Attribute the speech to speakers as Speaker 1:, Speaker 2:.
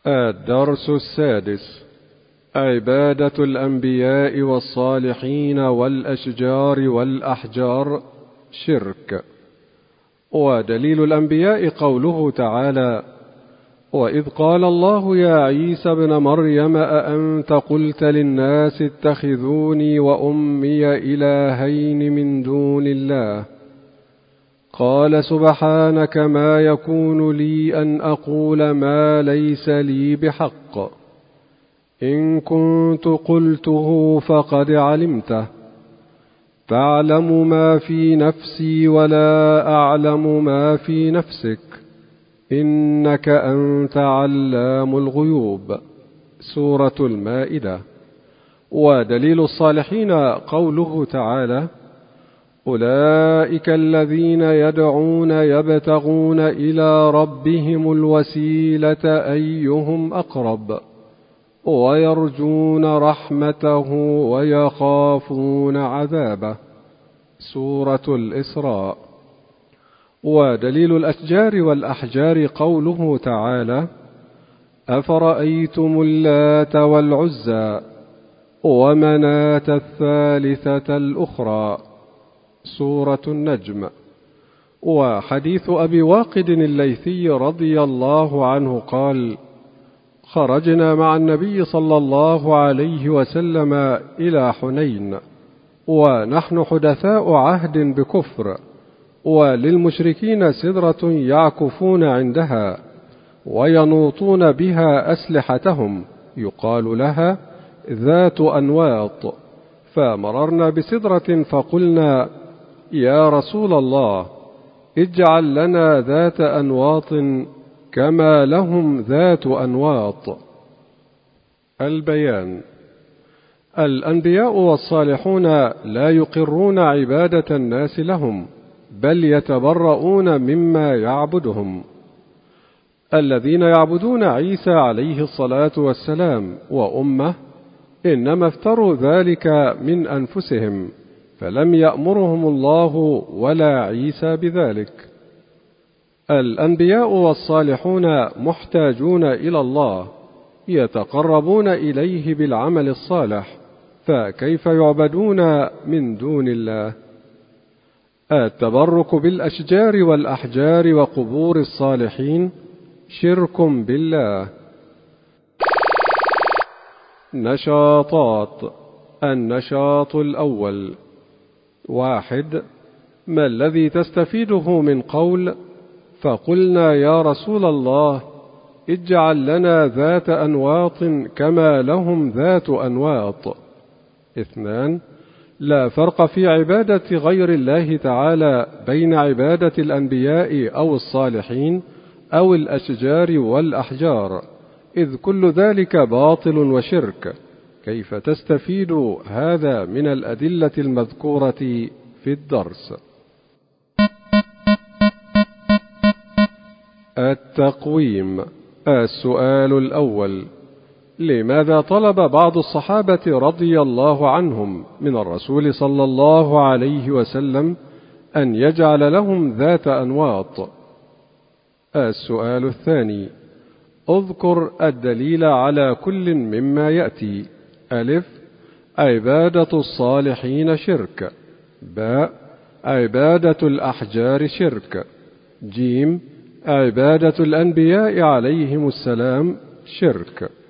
Speaker 1: الدرس السادس: عبادة الأنبياء والصالحين والأشجار والأحجار شرك. ودليل الأنبياء قوله تعالى: وإذ قال الله يا عيسى ابن مريم أأنت قلت للناس اتخذوني وأمي إلهين من دون الله قال سبحانك ما يكون لي أن أقول ما ليس لي بحق إن كنت قلته فقد علمته تعلم ما في نفسي ولا أعلم ما في نفسك إنك أنت علام الغيوب. سورة المائدة. ودليل الصالحين قوله تعالى: أولئك الذين يدعون يبتغون إلى ربهم الوسيلة أيهم أقرب ويرجون رحمته ويخافون عذابه. سورة الإسراء. ودليل الأشجار والأحجار قوله تعالى: أفرأيتم اللات والعزى ومناة الثالثة الأخرى. سورة النجم. وحديث أبي واقد الليثي رضي الله عنه قال: خرجنا مع النبي صلى الله عليه وسلم إلى حنين ونحن حدثاء عهد بكفر، وللمشركين سدرة يعكفون عندها وينوطون بها أسلحتهم يقال لها ذات أنواط، فمررنا بسدرة فقلنا: يا رسول الله اجعل لنا ذات أنواط كما لهم ذات أنواط. البيان: الأنبياء والصالحون لا يقرون عبادة الناس لهم، بل يتبرؤون مما يعبدهم. الذين يعبدون عيسى عليه الصلاة والسلام وأمه إنما افتروا ذلك من أنفسهم، فلم يأمرهم الله ولا عيسى بذلك. الأنبياء والصالحون محتاجون إلى الله، يتقربون إليه بالعمل الصالح، فكيف يعبدون من دون الله؟ التبرك بالأشجار والأحجار وقبور الصالحين شرك بالله. نشاطات. النشاط الأول: 1. ما الذي تستفيده من قول فقلنا يا رسول الله اجعل لنا ذات أنواط كما لهم ذات أنواط؟ 2. لا فرق في عبادة غير الله تعالى بين عبادة الأنبياء أو الصالحين أو الأشجار والأحجار، إذ كل ذلك باطل وشرك. كيف تستفيد هذا من الأدلة المذكورة في الدرس؟ التقويم. السؤال الأول: لماذا طلب بعض الصحابة رضي الله عنهم من الرسول صلى الله عليه وسلم أن يجعل لهم ذات أنواط؟ السؤال الثاني: اذكر الدليل على كل مما يأتي. ألف: عبادة الصالحين شرك. باء: عبادة الأحجار شرك. جيم: عبادة الأنبياء عليهم السلام شرك.